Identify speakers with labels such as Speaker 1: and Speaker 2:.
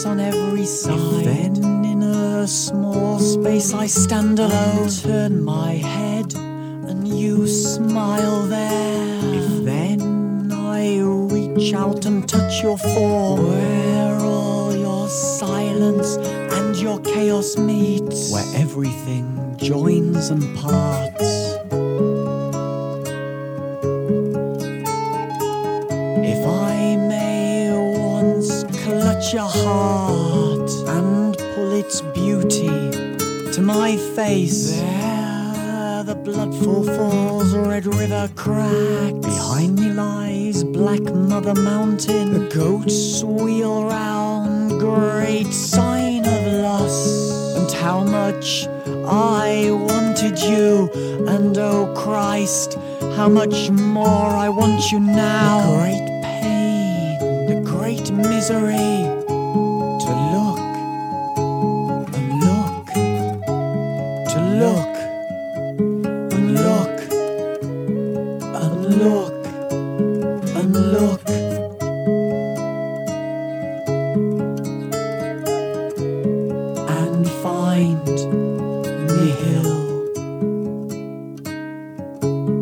Speaker 1: darkness on every side. If then in a small space I stand alone, turn my head and you smile there. If then I reach out and touch your form, where all your silence and your chaos meets, where everything joins and parts. If I may once clutch your heart and pull its beauty to my face, there the blood falls, Red River cracks. Behind me lies Black Mother Mountain. The goats wheel round, great sign of loss. And how much I wanted you, and oh Christ, how much more I want you now. The great pain, the great misery, to look and look, to look and look and look and look. And find nihil.